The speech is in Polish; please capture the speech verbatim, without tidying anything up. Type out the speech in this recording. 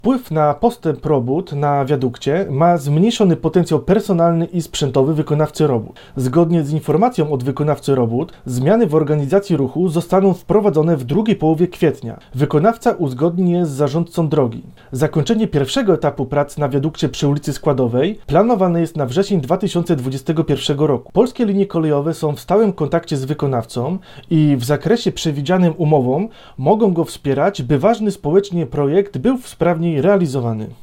Wpływ na postęp robót na wiadukcie ma zmniejszony potencjał personalny i sprzętowy wykonawcy robót. Zgodnie z informacją od wykonawcy robót, zmiany w organizacji ruchu zostaną wprowadzone w drugiej połowie kwietnia. Wykonawca uzgodni je z zarządcą drogi. Zakończenie pierwszego etapu prac na wiadukcie przy ulicy Składowej planowane jest na wrzesień dwa tysiące dwudziestego pierwszego roku. Polskie linie kolejowe są w stałym kontakcie z wykonawcą i w zakresie przewidzianym umową mogą go wspierać, by ważny społecznie projekt był sprawniej realizowany.